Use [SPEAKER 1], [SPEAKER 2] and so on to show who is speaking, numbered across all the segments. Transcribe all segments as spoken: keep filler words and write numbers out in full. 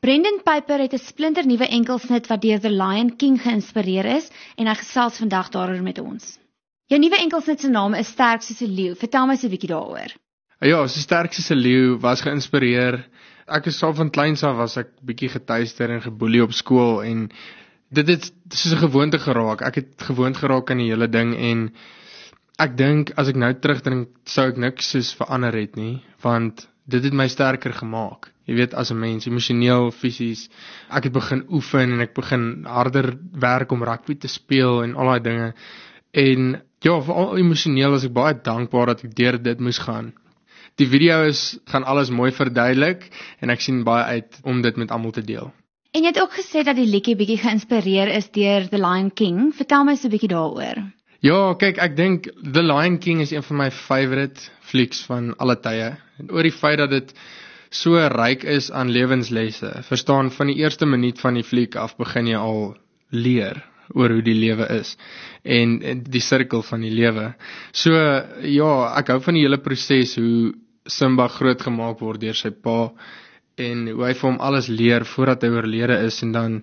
[SPEAKER 1] Brendan Piper het 'n splinternuwe enkelsnit wat deur The Lion King geïnspireer is en hy gesels vandag daaroor met ons. Jou nuwe enkelsnit se naam is Sterk soos 'n leeu. Vertel my so 'n bietjie daaroor.
[SPEAKER 2] Ja, so Sterk soos 'n leeu was geïnspireer. Ek is al van kleins af was ek bietjie getuister en geboelie op skool en dit het soos 'n gewoonte geraak. Ek het gewoond geraak aan die hele ding en ek dink as ek nou terugdink sou ek niks soos verander het nie, want dit het my sterker gemaak. Jy weet, as 'n mens, emosioneel, fisies. Ek het begin oefen en ek begin harder werk om rugby te speel en al daai dinge. En ja, veral emosioneel is ek baie dankbaar dat ek deur dit moes gaan. Die video is gaan alles mooi verduidelik en ek sien baie uit om dit met almal te deel.
[SPEAKER 1] En jy het ook gesê dat die liedjie bietjie geïnspireer is deur The Lion King. Vertel my so 'n bietjie daaroor.
[SPEAKER 2] Ja, kyk, ek dink The Lion King is een van my favorite flieks van alle tye. En oor die feit dat dit so ryk is aan lewenslesse. Verstaan, van die eerste minuut van die fliek af begin jy al leer oor hoe die lewe is en, en die sirkel van die lewe. So ja, ek hou van die hele proses hoe Simba grootgemaak word deur sy pa en hoe hy vir hom alles leer voordat hy oorlede is en dan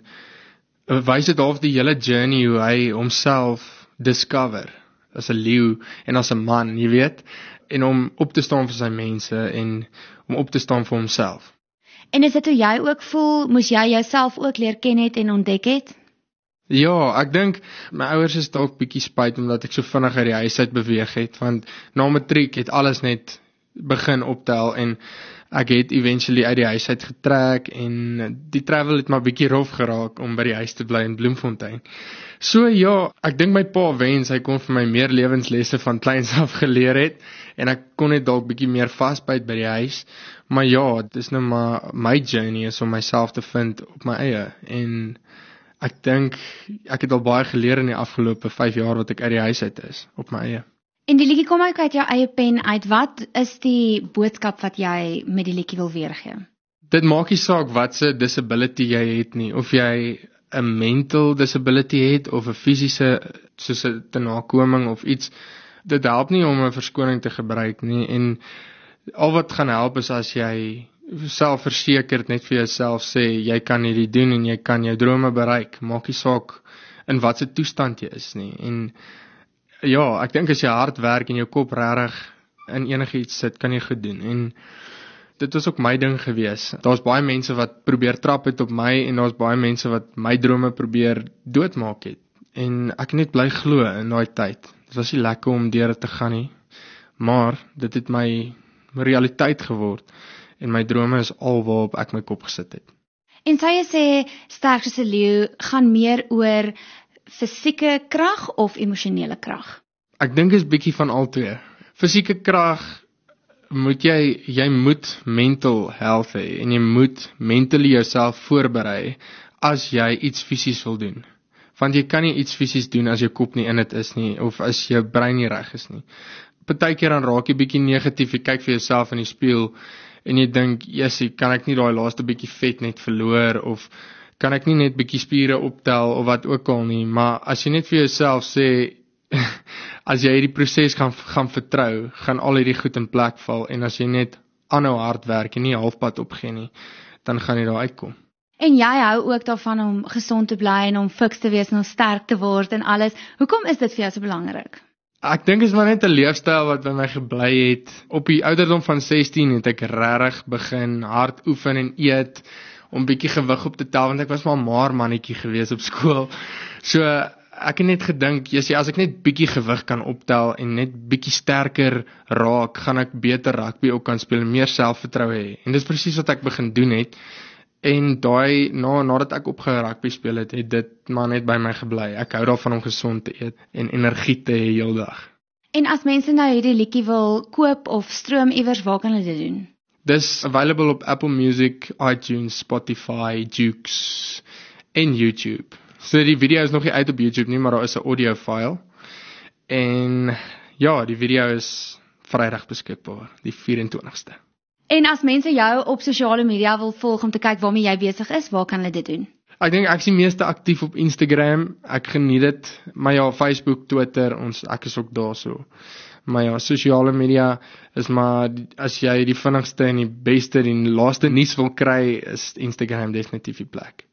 [SPEAKER 2] wys dit half die hele journey hoe hy homself discover as 'n leeu en as 'n man, jy weet, en om op te staan vir sy mense en om op te staan vir homself.
[SPEAKER 1] En is dit hoe jy ook voel, moes jy jouself ook leer ken het en ontdek het?
[SPEAKER 2] Ja, ek dink my ouers is dalk bietjie spyt omdat ek so vinnig uit die huis uit beweeg het, want na matriek het alles net begin optel en ek het eventually uit die huis uit getrek en die travel het maar bietjie rof geraak om by die huis te bly in Bloemfontein. So ja, ek dink my pa wens hy kon vir my meer lewenslesse van kleins af geleer het en ek kon net dalk bietjie meer vasbyt by die huis. Maar ja, dit is nou maar my journey is om myself te vind op my eie en ek dink ek het al baie geleer in die afgelope vyf jaar wat ek uit die huis uit is op my eie.
[SPEAKER 1] En die liedjie kom ook uit jou eie pen uit. Wat is die boodskap wat jy met die liedjie wil weergee?
[SPEAKER 2] Dit maak nie saak wat se disability jy het nie, of jy 'n mental disability het of 'n fisiese soos 'n tenakoming of iets. Dit help nie om 'n verskoning te gebruik nie en al wat gaan help is as jy selfversekerd net vir jouself sê jy kan hierdie doen en jy kan jou drome bereik. Maak nie saak in watter toestand jy is nie. En ja, ek dink as jy hard werk en jou kop regtig in enigiets sit, kan jy goed doen. En dit was ook my ding gewees. Daar's baie mense wat probeer trap het op my en daar's baie mense wat my drome probeer doodmaak het. En ek het net bly glo in daai tyd. Dit was nie lekker om deur te gaan nie, maar dit het my realiteit geword en my drome is al waarop ek my kop gesit het.
[SPEAKER 1] En sou jy sê Sterk soos 'n leeu gaan meer oor fisieke krag of emosionele krag?
[SPEAKER 2] Ek dink is bietjie van al twee. Fisieke krag moet jy jy moet mental health hê en jy moet mentally jouself voorberei as jy iets fisies wil doen. Want jy kan nie iets fisies doen as jou kop nie in dit is nie of as jou brein nie reg is nie. Partykeer dan raak jy bietjie negatief, jy kyk vir jouself in die spieël en jy dink, "Jessie, kan ek nie daai laaste bietjie vet net verloor of kan ek nie net bietjie spiere optel of wat ook al nie." Maar as jy net vir jouself sê as jy hierdie proses gaan gaan vertrou, gaan al hierdie goed in plek val en as jy net aanhou hard werk en nie halfpad opgee nie, dan gaan jy daar uitkom.
[SPEAKER 1] En jy hou ook daarvan om gesond te bly en om fiks te wees en om sterk te word en alles. Hoekom is dit vir jou so belangrik?
[SPEAKER 2] Ek dink is maar net 'n leefstyl wat by my gebly het. Op die ouderdom van sestien het ek regtig begin hard oefen en eet om bietjie gewig op te tel want ek was maar 'n maar mannetjie gewees op skool. So ek het net gedink, jy sê as ek net bietjie gewig kan optel en net bietjie sterker raak, gaan ek beter rugby ook kan speel en meer selfvertroue hê. En dis presies wat ek begin doen het. En daai na nadat ek opgehou rugby speel het, het dit maar net by my gebly. Ek hou daarvan om gesond te eet en energie te hê heeldag.
[SPEAKER 1] En as mense nou hierdie liedjie wil koop of stroom iewers, waar kan hulle dit doen?
[SPEAKER 2] Dis available op Apple Music, iTunes, Spotify, Joox en YouTube. So die video is nog nie uit op YouTube nie, maar daar is 'n audio file. En ja, die video is Vrydag beskikbaar, die vyf en twintigste.
[SPEAKER 1] En as mense jou op sosiale media wil volg om te kyk waarmee jy besig is, waar kan hulle dit doen?
[SPEAKER 2] Ek dink ek is die meeste aktief op Instagram. Ek geniet dit, maar ja, Facebook, Twitter, ons ek is ook daar so. Maar ja, sosiale media is maar, as jy die vinnigste en die beste en die laaste nuus wil kry, is Instagram definitief die plek.